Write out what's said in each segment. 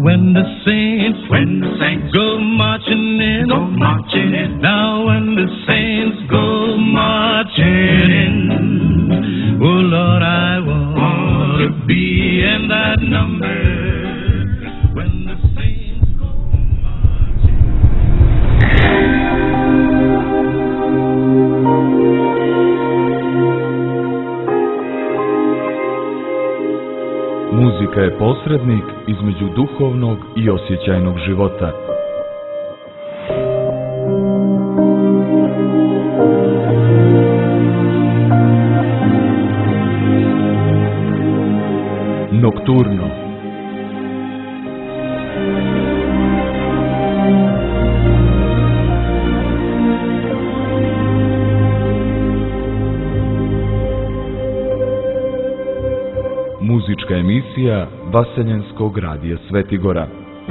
when the saints go marching in, now when the saints go marching in, oh Lord, I want to be in that number. When the saints go marching. Muzika je posrednik između duhovnog i osjećajnog života. Nokturno. Muzička emisija Vaseljenskog radija Svetigora.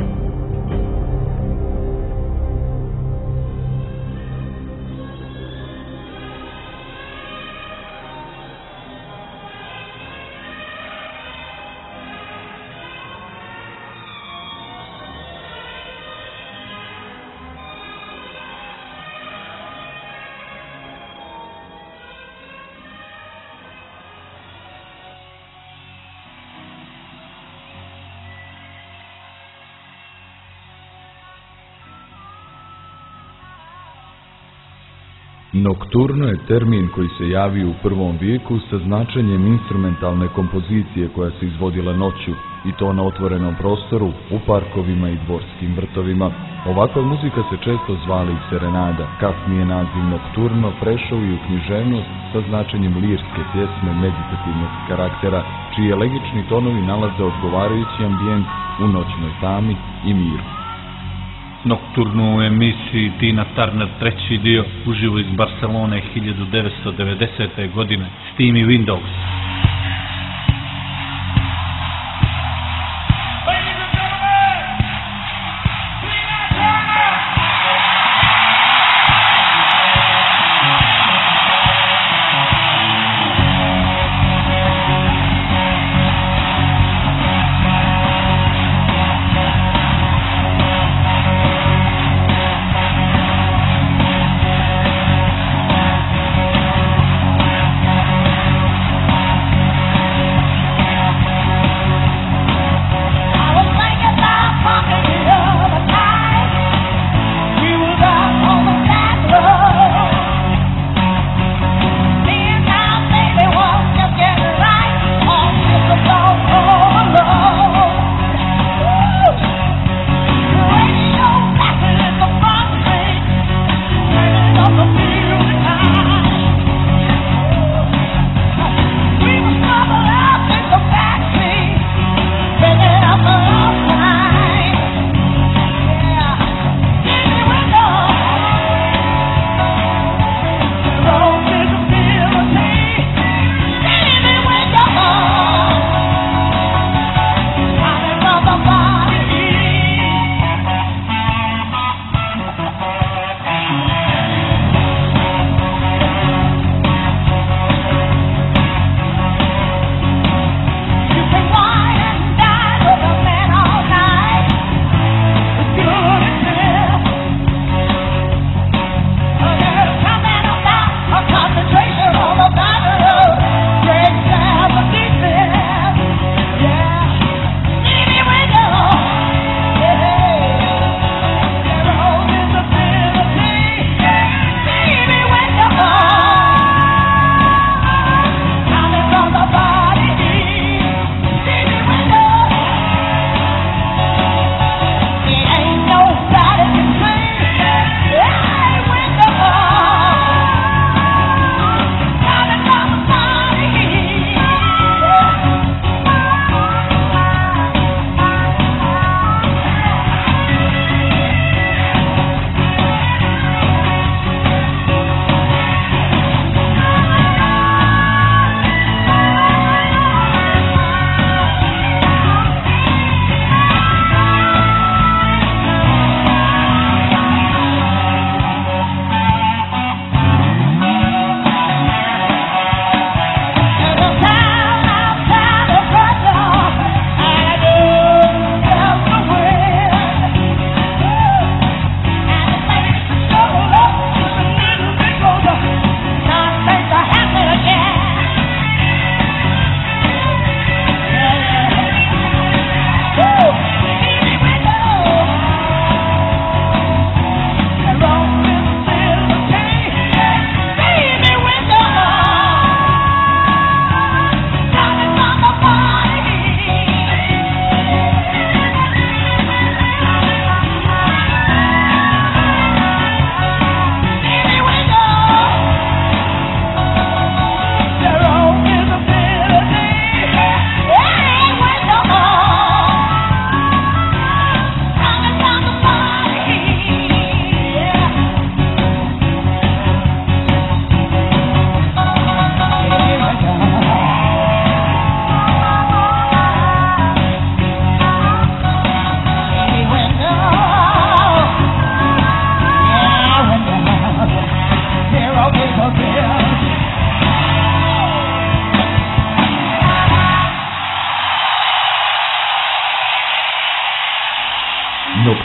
Nokturno je termin koji se javio u prvom vijeku sa značenjem instrumentalne kompozicije koja se izvodila noću, i to na otvorenom prostoru, u parkovima i dvorskim vrtovima. Ovakva muzika se često zvala i serenada. Kasnije naziv nokturno prešao i u književnost sa značenjem lirske pjesme meditativnog karaktera, čiji elegični tonovi nalaze odgovarajući ambijent u noćnoj tami i miru. Nokturnu u emisiji Tina Turner treći dio uživo iz Barcelone 1990. godine Steamy Windows.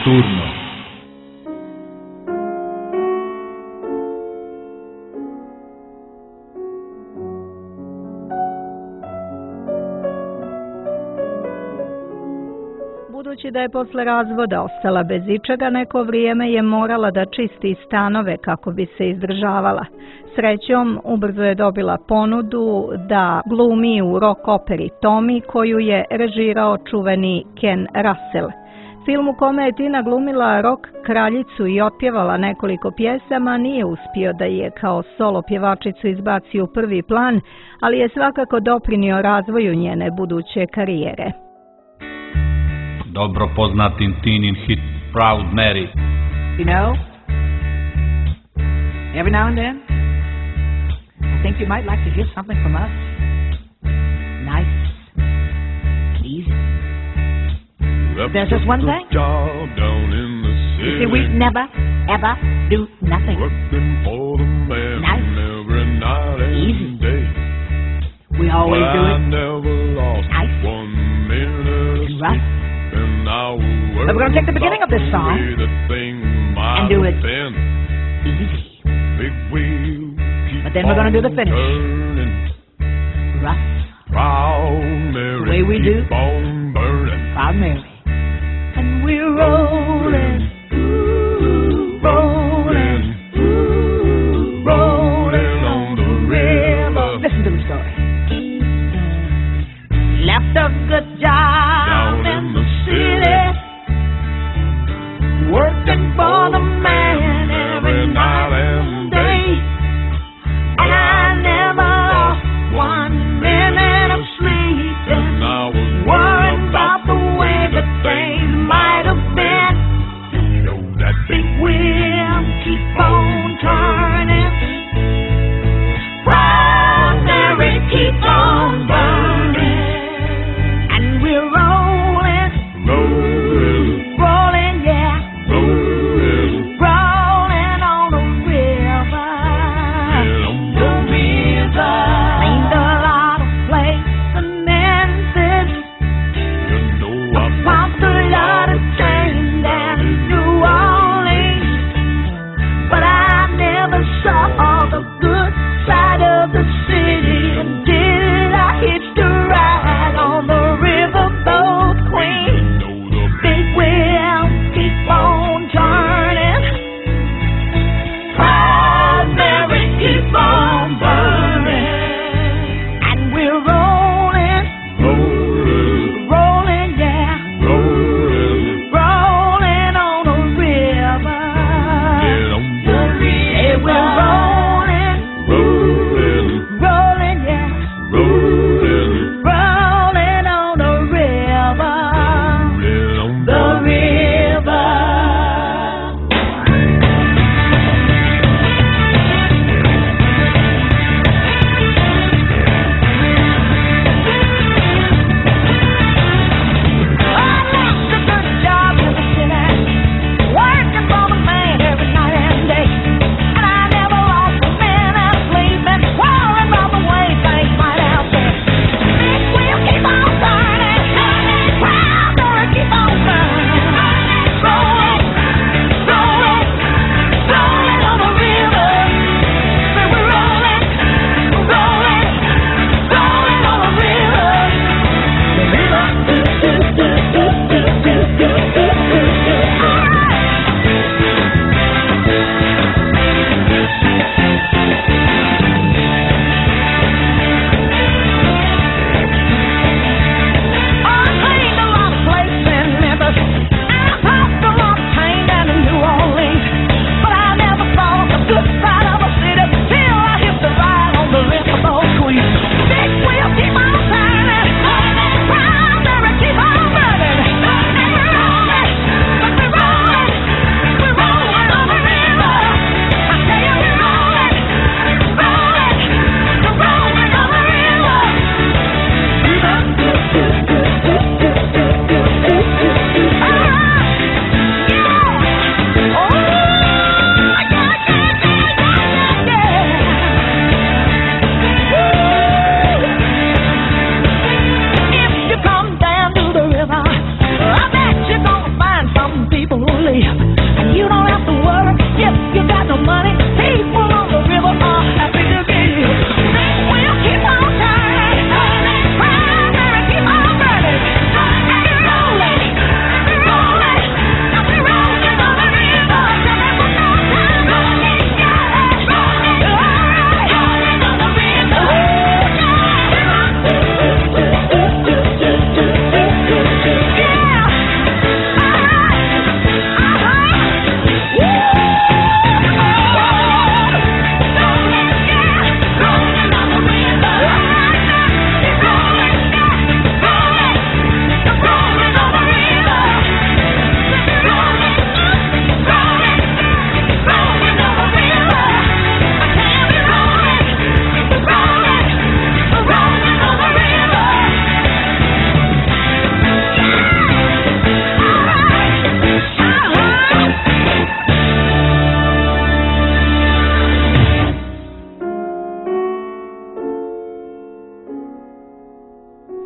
Nokturno. Budući da je posle razvoda ostala bez ičega, neko vrijeme je morala da čisti stanove kako bi se izdržavala. Srećom, ubrzo je dobila ponudu da glumi u rock operi Tommy, koju je režirao čuveni Ken Russell. Film u kome je Tina glumila rock kraljicu i otpjevala nekoliko pjesama nije uspio da je kao solo pjevačicu izbaci u prvi plan, ali je svakako doprinio razvoju njene buduće karijere. Dobro poznatin Tinin hit Proud Mary. You know, every now and then, I think you might like to hear something from us. Nice, easy. There's just one thing. You see, we never, ever do nothing. Nice, easy. We always do it nice and rough. But we're going to take the beginning of this song and do it easy. But then we're going to do the finish. Rough. The way we do. Proud Mary. And we're rolling, rolling, rolling on the river. Listen to the story. Left a good job in the city, working for the man every night and day, and I never lost 1 minute of sleep, and I was worried about the way that things might have been. You know that big wheel keep on turning, Proud Mary keep on burning, and we're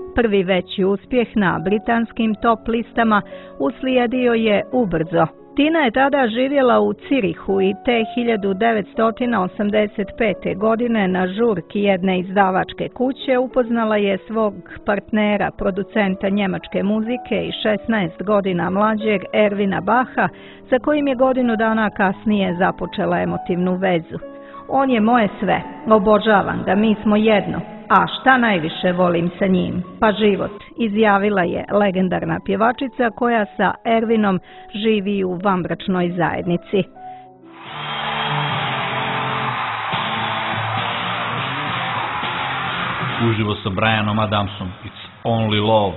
Prvi veći uspjeh na britanskim top listama uslijedio je ubrzo. Tina je tada živjela u Cirihu i te 1985. godine na žurki jedne izdavačke kuće upoznala je svog partnera, producenta njemačke muzike i 16 godina mlađeg Ervina Bacha, sa kojim je godinu dana kasnije započela emotivnu vezu. On je moje sve, obožavam ga, mi smo jedno. A šta najviše volim sa njim? Pa život, izjavila je legendarna pjevačica koja sa Ervinom živi u vanbračnoj zajednici. Uživo sa Bryanom Adamsom, It's Only Love.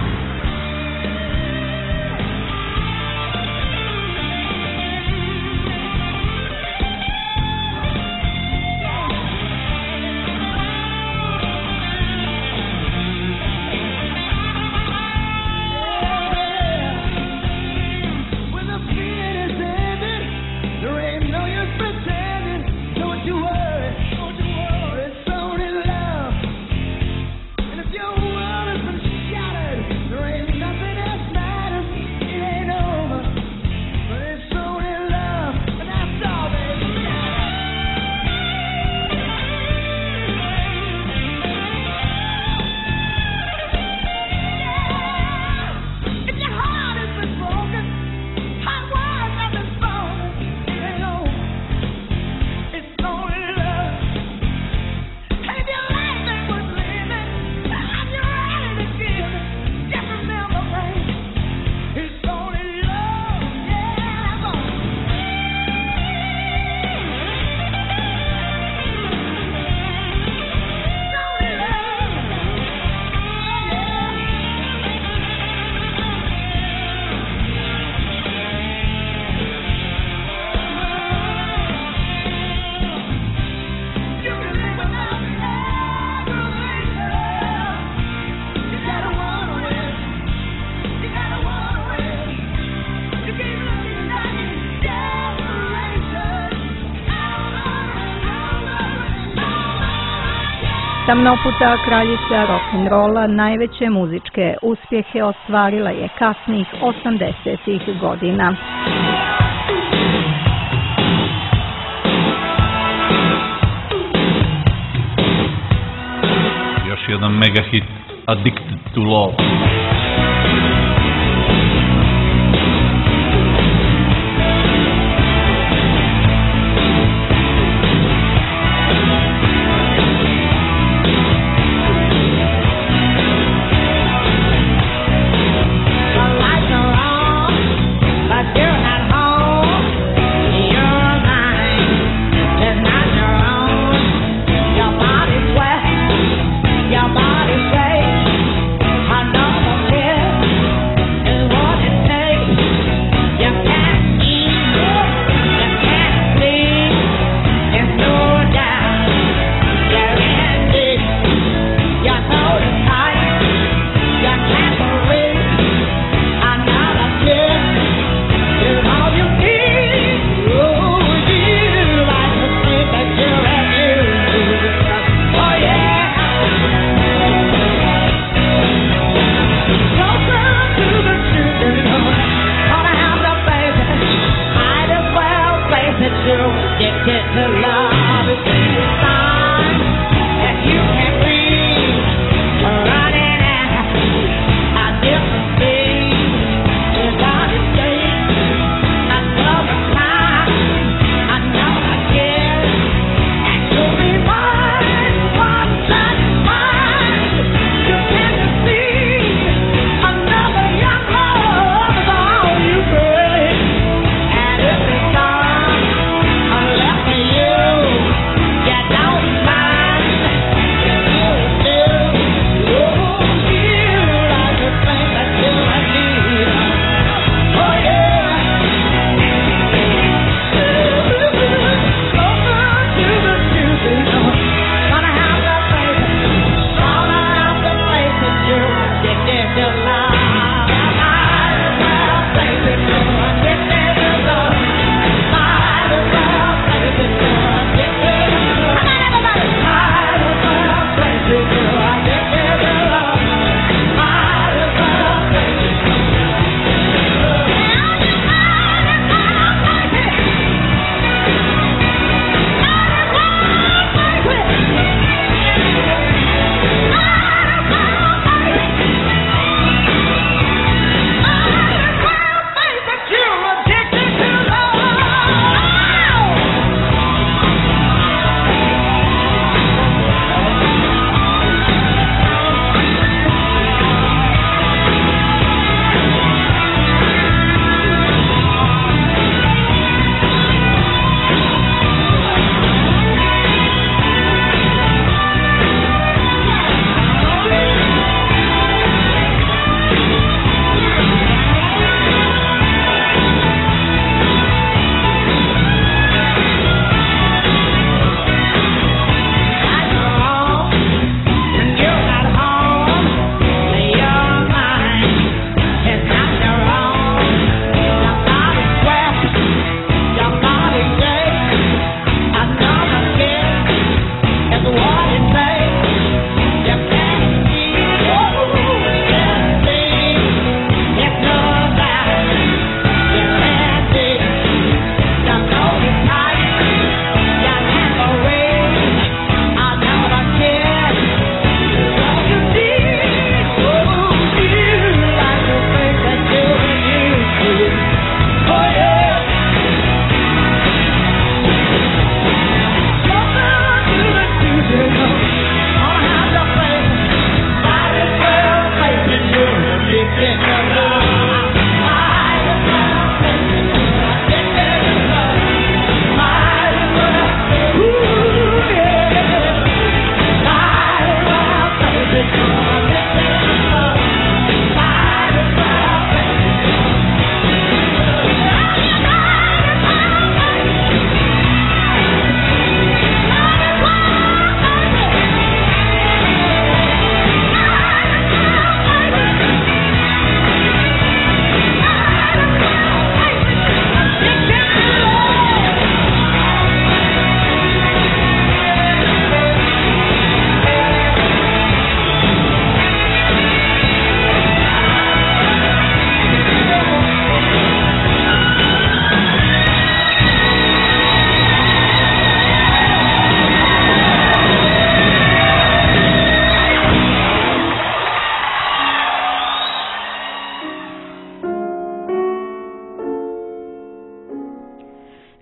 Tamnoputa kraljica rock'n'rolla najveće muzičke uspjehe ostvarila je kasnih 80-ih godina. Još jedan mega hit, Addicted to Love. Your body say, I know I'm here.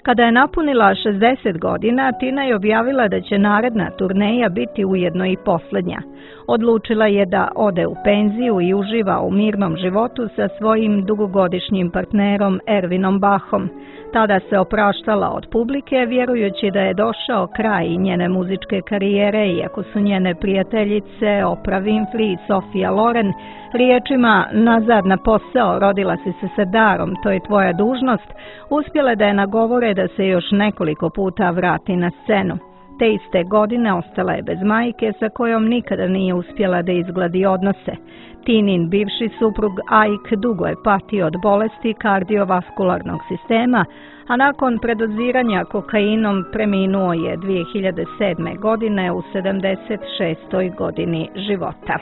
Kada je napunila 60 godina, Tina je objavila da će naredna turneja biti ujedno i posljednja. Odlučila je da ode u penziju i uživa u mirnom životu sa svojim dugogodišnjim partnerom Ervinom Bachom. Tada se opraštala od publike, vjerujući da je došao kraj njene muzičke karijere, iako su njene prijateljice Oprah Winfrey i Sofia Loren riječima "nazad na posao, rodila si se sa darom, to je tvoja dužnost", uspjele da je nagovore da se još nekoliko puta vrati na scenu. Te iste godine ostala je bez majke sa kojom nikada nije uspjela da izgladi odnose. Tinin bivši suprug Ike dugo je patio od bolesti kardiovaskularnog sistema, a nakon predoziranja kokainom preminuo je 2007. godine u 76. godini života.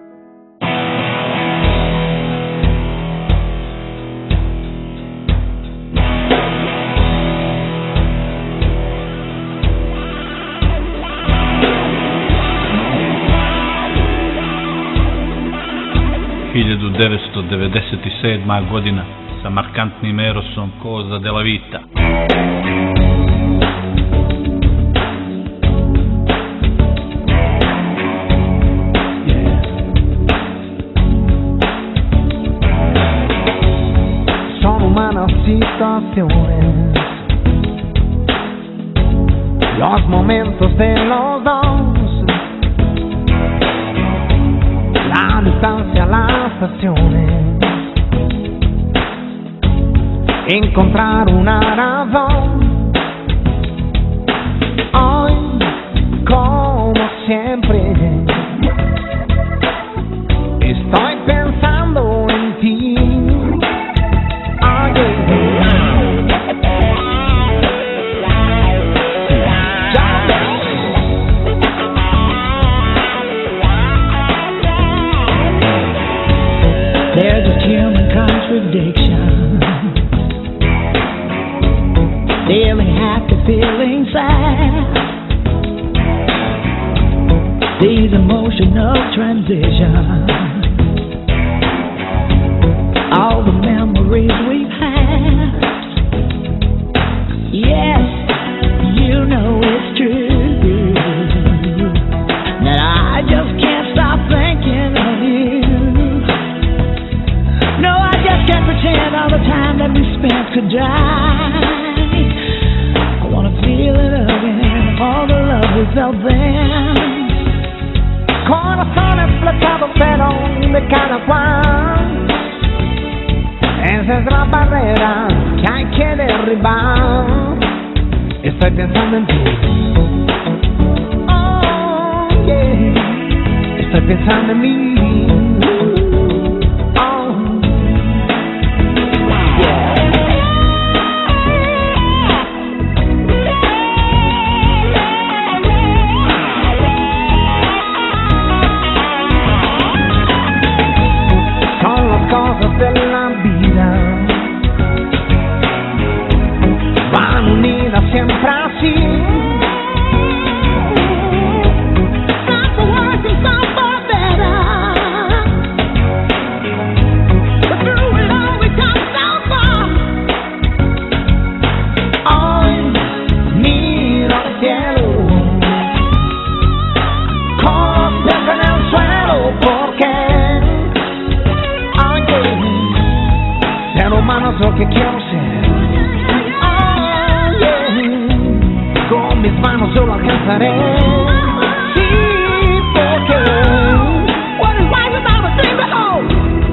...1997. godina sa markantnim Erosom Cosa della Vita. Sono umana situación, los momentos de los dos, la distancia, la estazione, encontrar una razón. Hoy, como siempre, estoy pensando en ti. They're just human contradictions, feeling happy, feeling sad. These emotional transitions, all the memories we've had. Yes, you know it's true that I just can't stop thinking of you. No, I just can't pretend all the time that we spent could die. I wanna feel it again, all the love we felt then. Corazón explotado pero de cada cual. Esa es la barrera que hay que derribar. Estoy pensando en ti. Oh, yeah. Estoy pensando en mí. De la vida van unidas siempre así. Some for worse and some for better, but through it all we come so far. Hoy miro al cielo con los pies en el suelo porque ser humano es lo que quiero ser. Oh, yeah. Con mis manos yo lo alcanzaré. Sí, porque What is life without a thing to hold?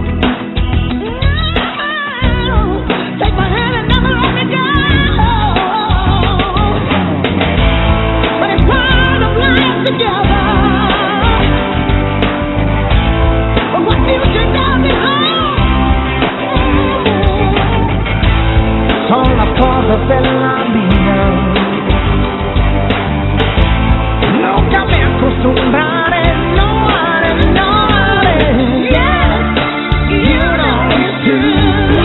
Take my hand and never let me go. But it's part of life together. But what future does it hold? son las cosas de la vida. Nunca me acostumbraré, no haré, no haré. Yes, you know it's true.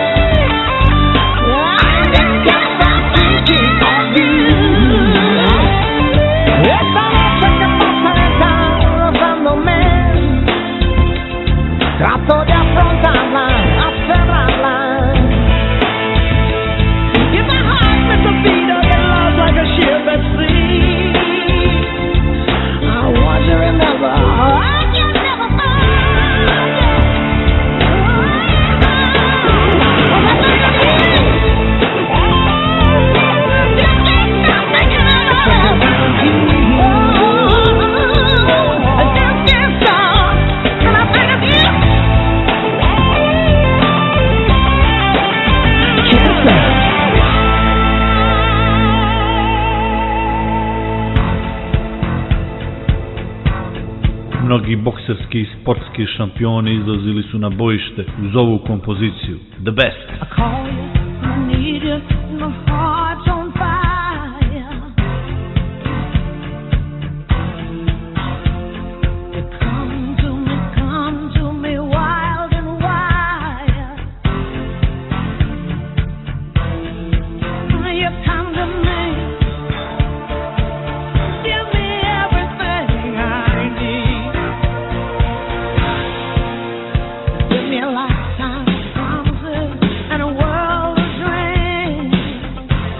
I just can't stop thinking of you. Esta noche que pasa está rozándome, trato de afrontarla, a cerrarla. If my heart is a never, I can never find you. Mnogi bokserski i sportski šampioni izlazili su na bojište uz ovu kompoziciju, The Best. I call you, I need you, my heart's on fire. You come to me wild and wild. You come to me, give me everything I need. Give me a lifetime of promises and a world of dreams.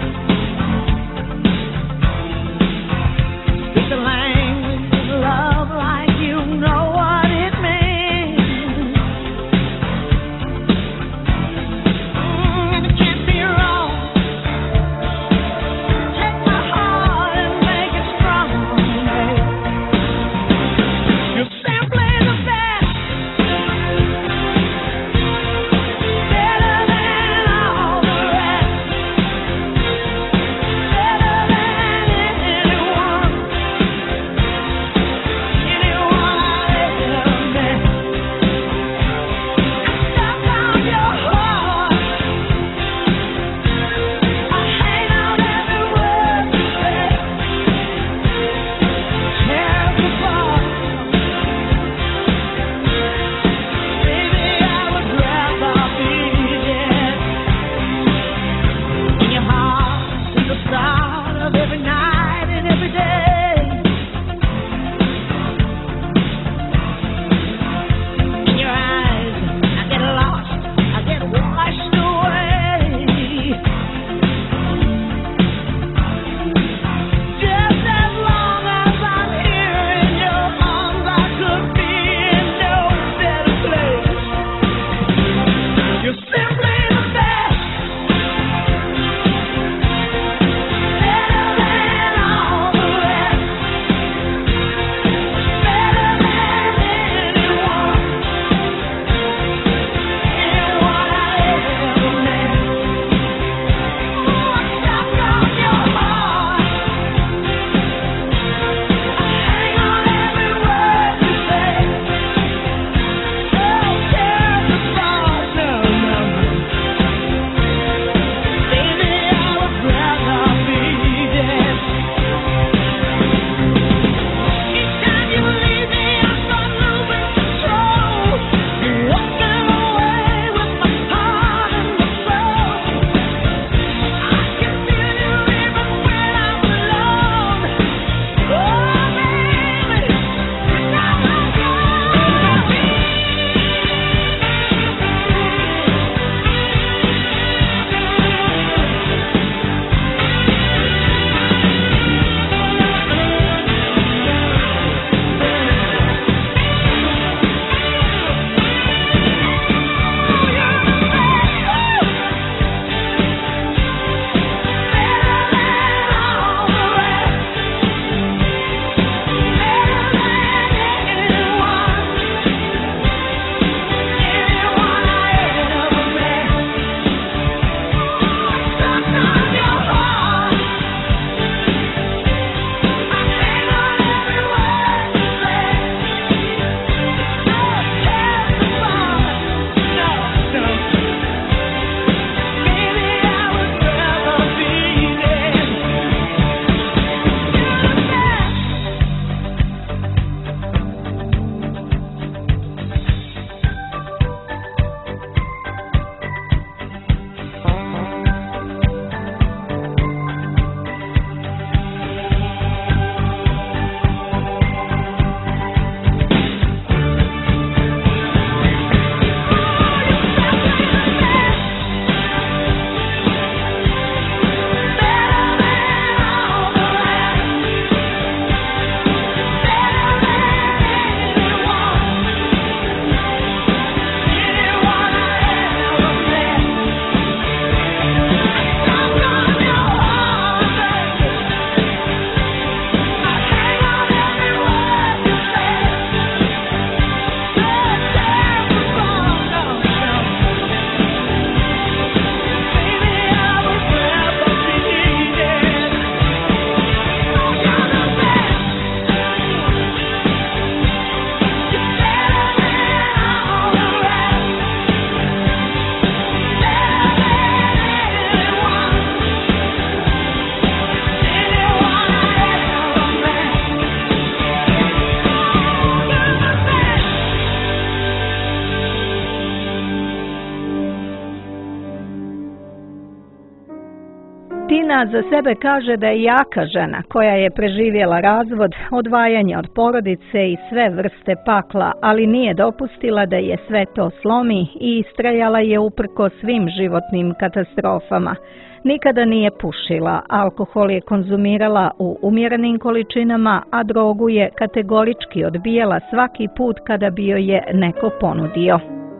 Tina za sebe kaže da je jaka žena koja je preživjela razvod, odvajanje od porodice i sve vrste pakla, ali nije dopustila da je sve to slomi i istrajala je uprko svim životnim katastrofama. Nikada nije pušila, alkohol je konzumirala u umjerenim količinama, a drogu je kategorički odbijala svaki put kada bi joj je neko ponudio.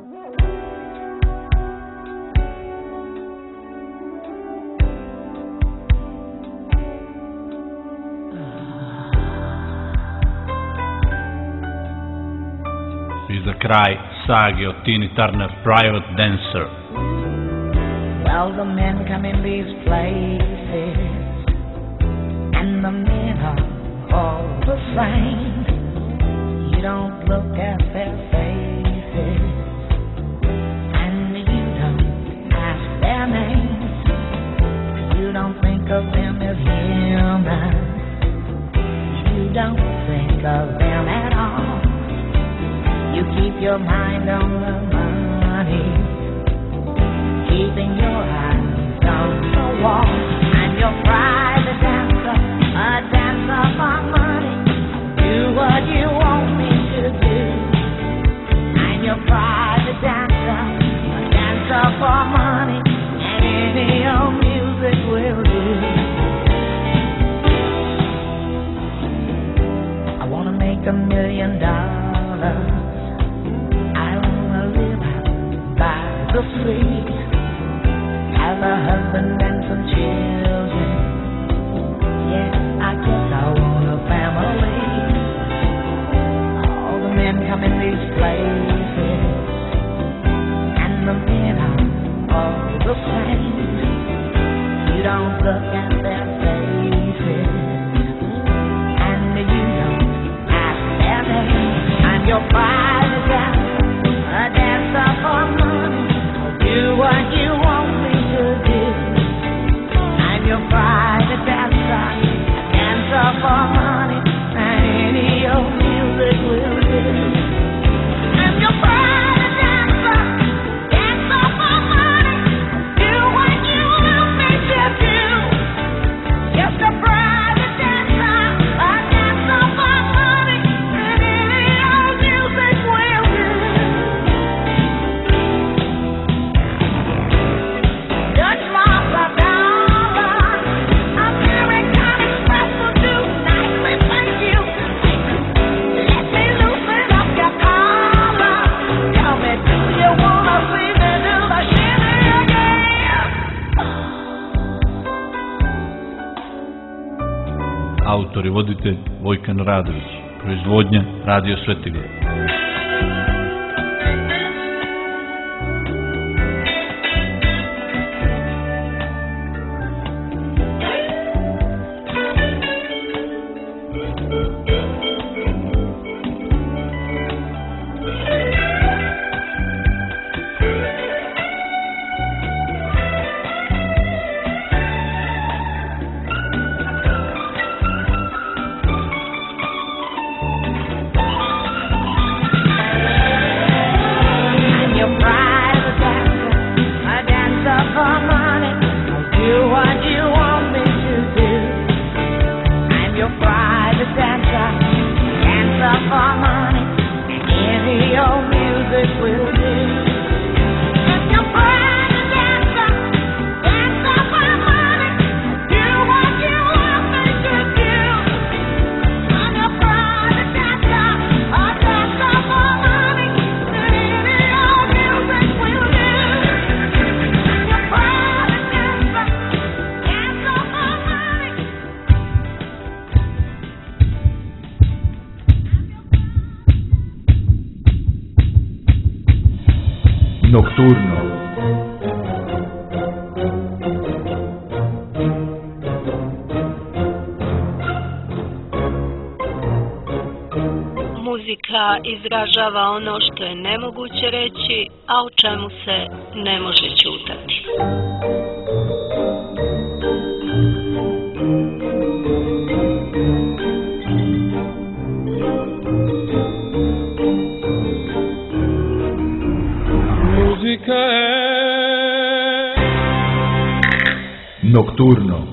I za kraj sage o Tini Turner, Private Dancer. Well, the men come in these places, and the men are all the same. You don't look at their faces, and you don't ask their names. You don't think of them as human. You don't think of them at all. You keep your mind on the money, keeping your eyes on the wall. I'm your private dancer, a dancer for money. Do what you want me to do. I'm your private dancer, a dancer for money. And any old music will do. I wanna make $1 million. The sea, have a husband and some children. Yes, I guess I want a family. All the men come in these places, and the men are all the same. You don't look at their faces, and you don't ask their names. I'm your private dancer, a dancer for money. Do what you want me to do. I'm your private dancer, a dancer for money, and any old music will do. I'm your private dancer, dancer for money. Do what you want me to do. Just a private dancer, a dancer for money, and any old music will do. Autor i voditelj Vojkan Radović. Proizvodnja Radio Svetigor. Nokturno. Muzika izražava ono što je nemoguće reći, a o čemu se ne može ćutati. Nokturno.